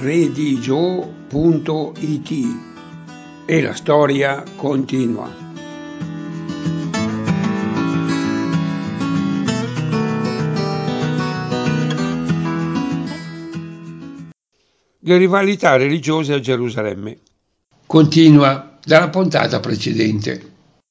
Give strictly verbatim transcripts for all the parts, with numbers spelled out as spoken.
redigio punto it e la storia continua. Le rivalità religiose a Gerusalemme. Continua dalla puntata precedente.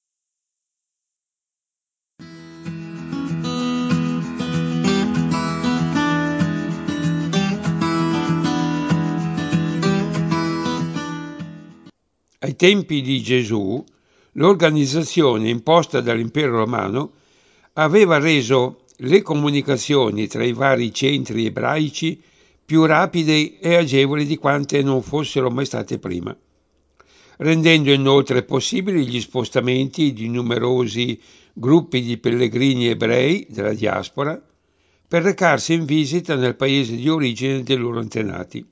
Ai tempi di Gesù, l'organizzazione imposta dall'impero romano aveva reso le comunicazioni tra i vari centri ebraici più rapide e agevoli di quante non fossero mai state prima, rendendo inoltre possibili gli spostamenti di numerosi gruppi di pellegrini ebrei della diaspora per recarsi in visita nel paese di origine dei loro antenati.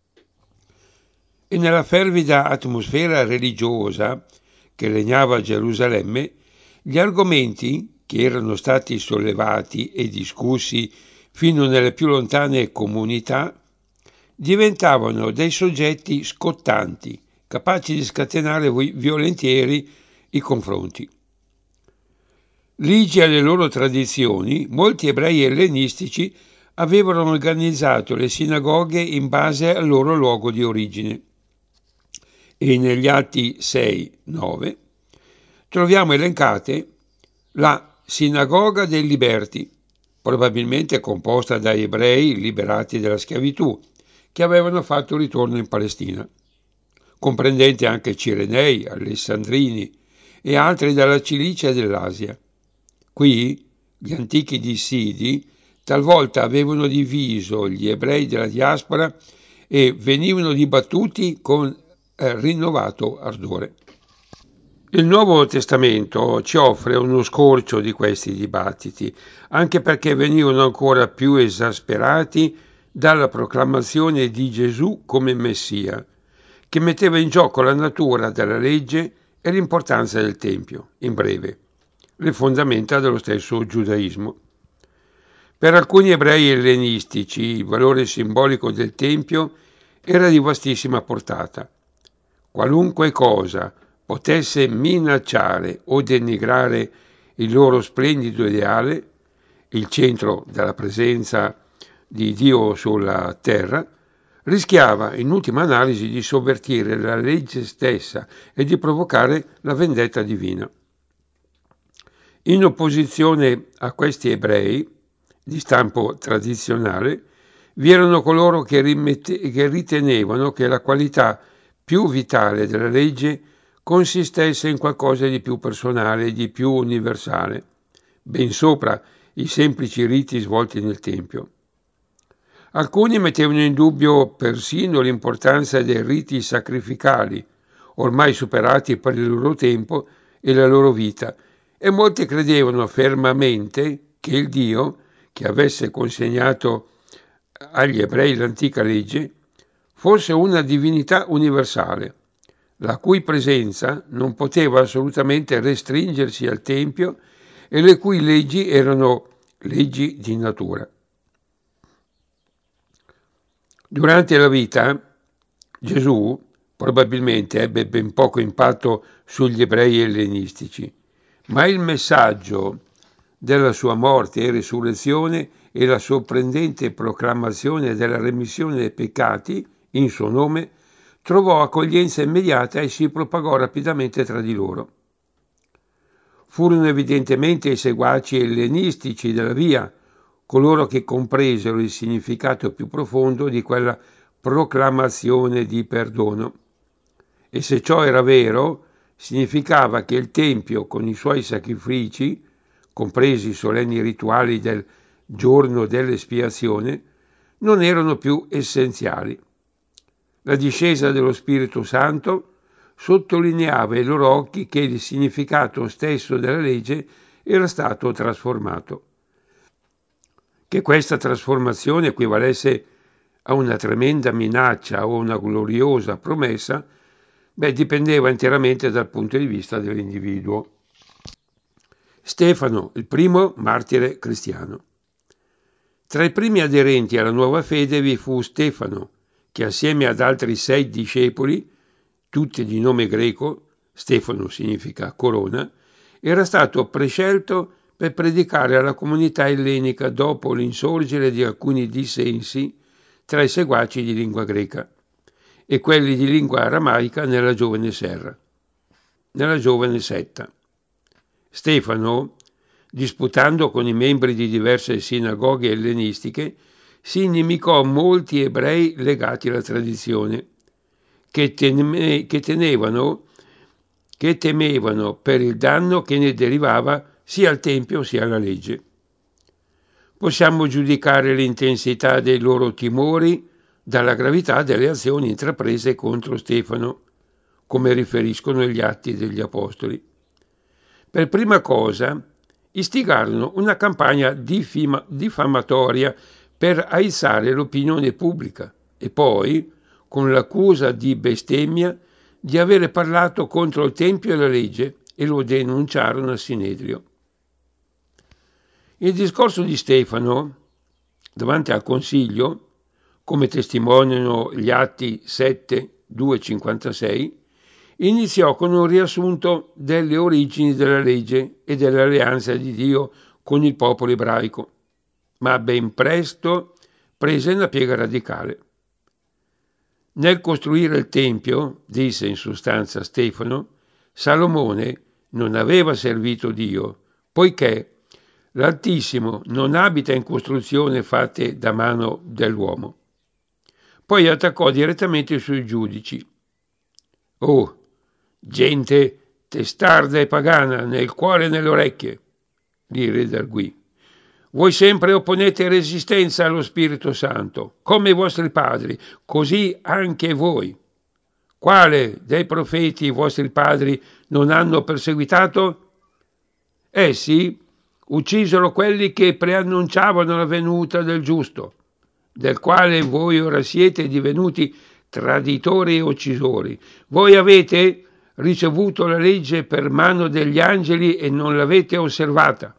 E nella fervida atmosfera religiosa che regnava a Gerusalemme, gli argomenti che erano stati sollevati e discussi fino nelle più lontane comunità diventavano dei soggetti scottanti, capaci di scatenare violentieri i confronti. Ligi alle loro tradizioni, molti ebrei ellenistici avevano organizzato le sinagoghe in base al loro luogo di origine. E negli Atti sei nove troviamo elencate la Sinagoga dei Liberti, probabilmente composta da ebrei liberati dalla schiavitù, che avevano fatto ritorno in Palestina, comprendente anche Cirenei, Alessandrini e altri dalla Cilicia e dell'Asia. Qui gli antichi dissidi talvolta avevano diviso gli ebrei della diaspora e venivano dibattuti con rinnovato ardore. Il Nuovo Testamento ci offre uno scorcio di questi dibattiti, anche perché venivano ancora più esasperati dalla proclamazione di Gesù come Messia, che metteva in gioco la natura della legge e l'importanza del Tempio, in breve, le fondamenta dello stesso giudaismo. Per alcuni ebrei ellenistici il valore simbolico del Tempio era di vastissima portata. Qualunque cosa potesse minacciare o denigrare il loro splendido ideale, il centro della presenza di Dio sulla terra, rischiava in ultima analisi di sovvertire la legge stessa e di provocare la vendetta divina. In opposizione a questi ebrei di stampo tradizionale, vi erano coloro che, rimette, che ritenevano che la qualità più vitale della legge consistesse in qualcosa di più personale e di più universale, ben sopra i semplici riti svolti nel Tempio. Alcuni mettevano in dubbio persino l'importanza dei riti sacrificali, ormai superati per il loro tempo e la loro vita, e molti credevano fermamente che il Dio, che avesse consegnato agli ebrei l'antica legge, fosse una divinità universale, la cui presenza non poteva assolutamente restringersi al Tempio e le cui leggi erano leggi di natura. Durante la vita, Gesù probabilmente ebbe ben poco impatto sugli ebrei ellenistici, ma il messaggio della sua morte e risurrezione e la sorprendente proclamazione della remissione dei peccati in suo nome trovò accoglienza immediata e si propagò rapidamente tra di loro. Furono evidentemente i seguaci ellenistici della via coloro che compresero il significato più profondo di quella proclamazione di perdono. E se ciò era vero, significava che il Tempio, con i suoi sacrifici, compresi i solenni rituali del giorno dell'espiazione, non erano più essenziali. La discesa dello Spirito Santo sottolineava ai loro occhi che il significato stesso della legge era stato trasformato. Che questa trasformazione equivalesse a una tremenda minaccia o una gloriosa promessa, beh, dipendeva interamente dal punto di vista dell'individuo. Stefano, il primo martire cristiano. Tra i primi aderenti alla nuova fede vi fu Stefano, che assieme ad altri sei discepoli, tutti di nome greco, Stefano significa corona, era stato prescelto per predicare alla comunità ellenica dopo l'insorgere di alcuni dissensi tra i seguaci di lingua greca e quelli di lingua aramaica nella giovane serra, nella giovane setta. Stefano, disputando con i membri di diverse sinagoghe ellenistiche, si inimicò molti ebrei legati alla tradizione, che, teme, che tenevano che temevano per il danno che ne derivava sia al Tempio sia alla legge. Possiamo giudicare l'intensità dei loro timori dalla gravità delle azioni intraprese contro Stefano, come riferiscono gli Atti degli Apostoli. Per prima cosa, istigarono una campagna diffima, diffamatoria per aizzare l'opinione pubblica e poi, con l'accusa di bestemmia, di avere parlato contro il Tempio e la legge, e lo denunciarono al Sinedrio. Il discorso di Stefano davanti al Consiglio, come testimoniano gli Atti sette, due, cinquantasei, iniziò con un riassunto delle origini della legge e dell'alleanza di Dio con il popolo ebraico, ma ben presto prese una piega radicale. Nel costruire il Tempio, disse in sostanza Stefano, Salomone non aveva servito Dio, poiché l'Altissimo non abita in costruzioni fatte da mano dell'uomo. Poi attaccò direttamente i suoi giudici. Oh, gente testarda e pagana nel cuore e nelle orecchie, gli redarguì. Voi sempre opponete resistenza allo Spirito Santo, come i vostri padri, così anche voi. Quale dei profeti i vostri padri non hanno perseguitato? Essi uccisero quelli che preannunciavano la venuta del giusto, del quale voi ora siete divenuti traditori e uccisori. Voi avete ricevuto la legge per mano degli angeli e non l'avete osservata.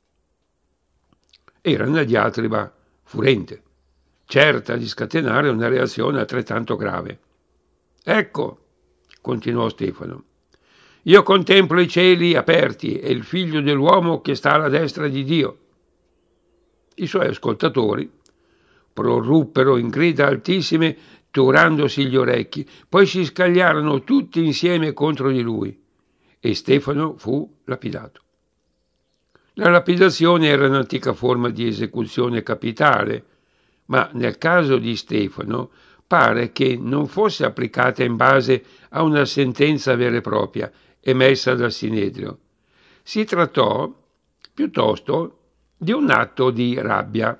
Era una diatriba furente, certa di scatenare una reazione altrettanto grave. Ecco, continuò Stefano, io contemplo i cieli aperti e il figlio dell'uomo che sta alla destra di Dio. I suoi ascoltatori proruppero in grida altissime, turandosi gli orecchi, poi si scagliarono tutti insieme contro di lui e Stefano fu lapidato. La lapidazione era un'antica forma di esecuzione capitale, ma nel caso di Stefano pare che non fosse applicata in base a una sentenza vera e propria emessa dal Sinedrio. Si trattò piuttosto di un atto di rabbia.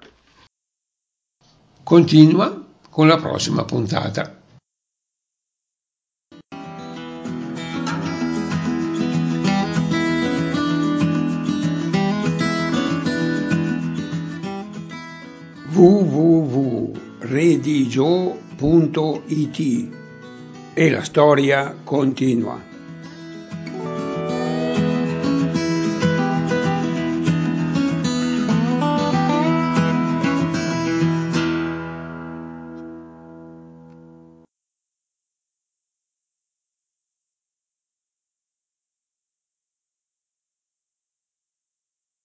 Continua con la prossima puntata. w w w punto redigio punto it e la storia continua.